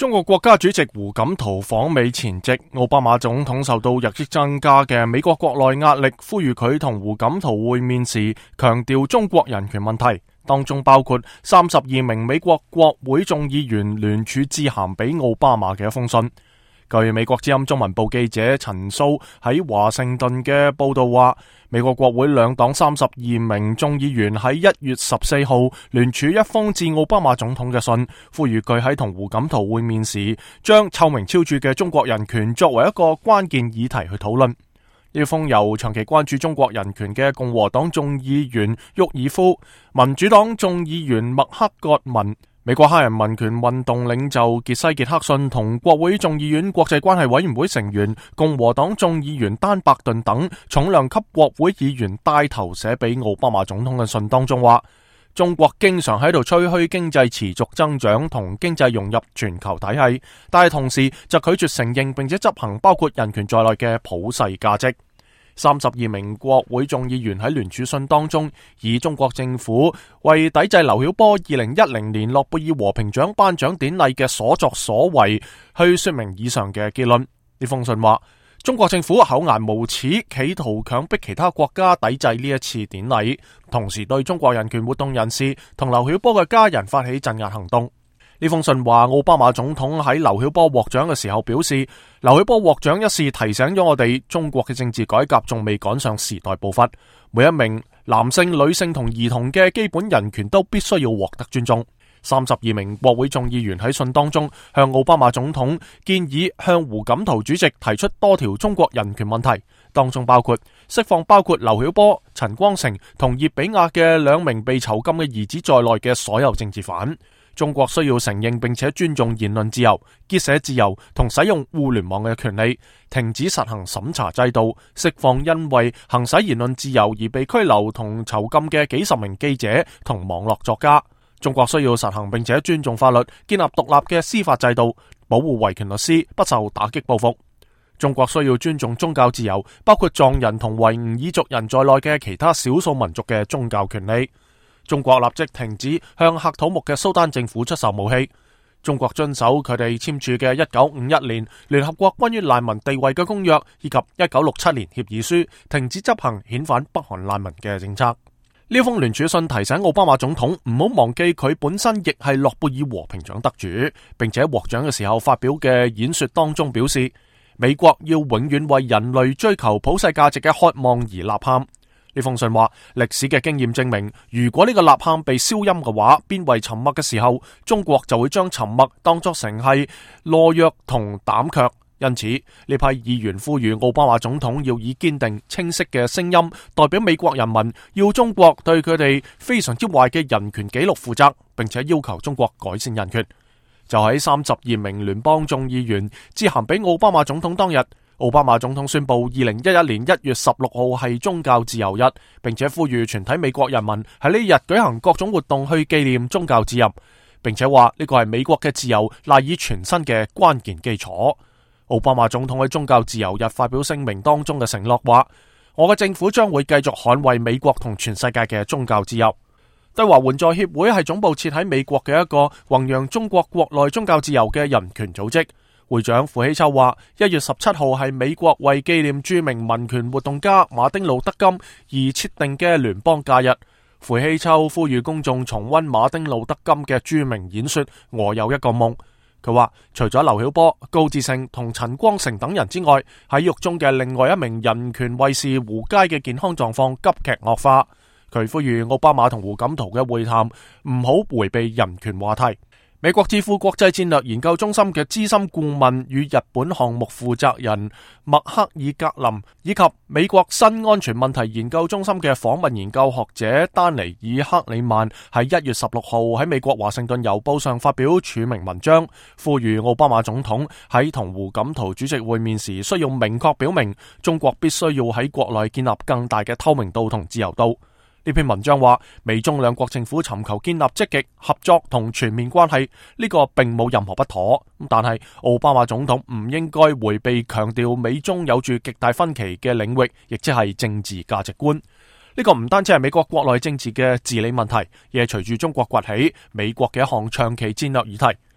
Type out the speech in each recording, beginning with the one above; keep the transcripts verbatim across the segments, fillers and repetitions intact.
中國國家主席胡錦濤訪美前夕，奧巴馬總統受到日益增加嘅美國國內壓力，呼籲佢同胡錦濤會面時強調中國人權問題，當中包括三十二名美國國會眾議員聯署致函俾奧巴馬嘅一封信。據美國之音中文部記者陳蘇喺華盛頓嘅報道話，美國國會兩黨三十二名眾議員喺一月十四號聯署一封致奧巴馬總統嘅信，呼籲佢喺同胡錦濤會面時，將臭名昭著嘅中國人權作為一個關鍵議題去討論。呢封由長期關注中國人權嘅共和黨眾議員沃爾夫、民主黨眾議員麥克葛文、美國黑人民權運動領袖傑西傑克遜同國會眾議院國際關係委員會成員共和黨眾議員丹伯頓等重量級國會議員帶頭寫俾奧巴馬總統嘅信當中話，中國經常喺度吹噓經濟持續增長同經濟融入全球體系，但係同時就拒絕承認並且執行包括人權在內嘅普世價值。三十二名國會眾議員喺聯署信當中，以中國政府為抵制劉曉波二零一零年諾貝爾和平獎頒獎典禮嘅所作所為，去說明以上嘅結論。呢封信話，中國政府厚顏無恥，企圖強迫其他國家抵制呢一次典禮，同時對中國人權活動人士同劉曉波嘅家人發起鎮壓行動。呢封信話，奧巴馬總統喺劉曉波獲獎嘅時候表示，劉曉波獲獎一事提醒咗我哋，中國嘅政治改革仲未趕上時代步伐，每一名男性、女性同兒童嘅基本人權都必須要獲得尊重。三十二名國會眾議員喺信當中向奧巴馬總統建議向胡錦濤主席提出多條中國人權問題，當中包括釋放包括劉曉波、陳光誠同葉比亞嘅兩名被囚禁嘅兒子在內嘅所有政治犯。中國需要承認並且尊重言論自由、結社自由同使用互聯網嘅權利，停止實行審查制度，釋放因為行使言論自由而被拘留同囚禁嘅幾十名記者同網絡作家。中國需要實行並且尊重法律，建立獨立嘅司法制度，保護維權律師不受打擊報復。中國需要尊重宗教自由，包括藏人同維吾爾族人在內嘅其他少數民族嘅宗教權利。中國立即停止向喀土穆嘅蘇丹政府出售武器。中國遵守佢哋簽署嘅一九五一年聯合國關於難民地位嘅公約，以及一九六七年協議書，停止執行遣返北韓難民嘅政策。呢封聯署信提醒奧巴馬總統唔好忘記佢本身亦係諾貝爾和平獎得主，並且獲獎嘅時候發表嘅演說當中表示，美國要永遠為人類追求普世價值嘅渴望而吶喊。呢封信話，歷史嘅經驗證明，如果呢個吶喊被消音嘅話，變為沉默嘅時候，中國就會將沉默當作成係懦弱同膽怯。因此，呢批議員呼籲奧巴馬總統要以堅定清晰嘅聲音代表美國人民，要中國對佢哋非常之壞嘅人權紀錄負責，並且要求中國改善人權。就喺三十二名聯邦眾議員致函俾奧巴馬總統當日，奧巴馬總統宣布二零一一年一月十六號係宗教自由日，並且呼籲全體美國人民喺呢日舉行各種活動去紀念宗教自由，並且話呢個係美國嘅自由賴以全身嘅關鍵基礎。奧巴馬總統喺宗教自由日發表聲明當中嘅承諾話，我嘅政府將會繼續捍衛美國同全世界嘅宗教自由。對華援助協會係總部設喺美國嘅一個弘揚中國國內宗教自由嘅人權組織。會長傅希秋話，一月十七號係美國為紀念著名民權活動家馬丁路德金而設定嘅聯邦假日。傅希秋呼籲公眾重溫馬丁路德金嘅著名演說《我有一個夢》。佢話，除咗劉曉波、高志勝同陳光誠等人之外，喺獄中嘅另外一名人權衛士胡佳嘅健康狀況急劇惡化。佢呼籲奧巴馬同胡錦濤嘅會談唔好迴避人權話題。美國智庫國際戰略研究中心嘅資深顧問與日本項目負責人麥克爾格林，以及美國新安全問題研究中心嘅訪問研究學者丹尼爾克里曼喺一月十六號喺美國華盛頓郵報上發表署名文章，呼籲奧巴馬總統喺同胡錦濤主席會面時需要明確表明，中國必須要喺國內建立更大嘅透明度同自由度。呢篇文章話，美中兩國政府尋求建立積極合作同全面關係，呢個並冇任何不妥。但係奧巴馬總統唔應該迴避強調美中有住極大分歧嘅領域，亦即係政治價值觀。呢個唔單止係美國國內政治嘅治理問題，亦係隨住中國崛起，美國嘅一項長期戰略議題。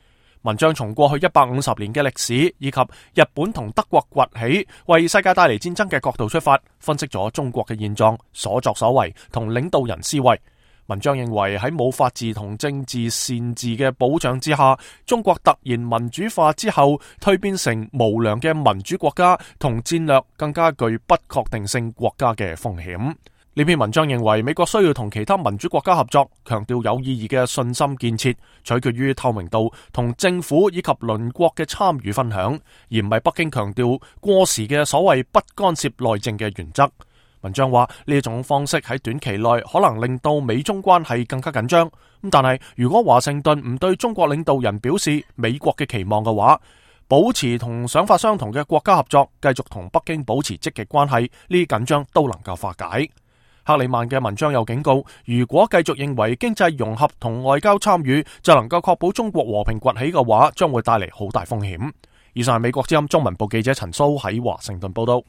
文章從過去一百五十年嘅歷史以及日本同德國崛起為世界帶嚟戰爭嘅角度出發，分析咗中國嘅現狀、所作所為同領導人思維。文章認為喺冇法治同政治善治嘅保障之下，中國突然民主化之後，蛻變成無良嘅民主國家同戰略更加具不確定性國家嘅風險。呢篇文章認為美國需要同其他民主國家合作，強調有意義嘅信心建設取決於透明度同政府以及鄰國嘅參與分享，而唔係北京強調過時嘅所謂不干涉內政嘅原則。文章話呢種方式喺短期內可能令到美中關係更加緊張，咁但係如果華盛頓唔對中國領導人表示美國嘅期望嘅話，保持同想法相同嘅國家合作，繼續同北京保持積極關係，呢啲緊張都能夠化解。克里曼嘅文章又警告，如果繼續認為經濟融合同外交參與就能夠確保中國和平崛起嘅話，將會帶嚟好大風險。以上係美國之音中文部記者陳蘇喺華盛頓報道。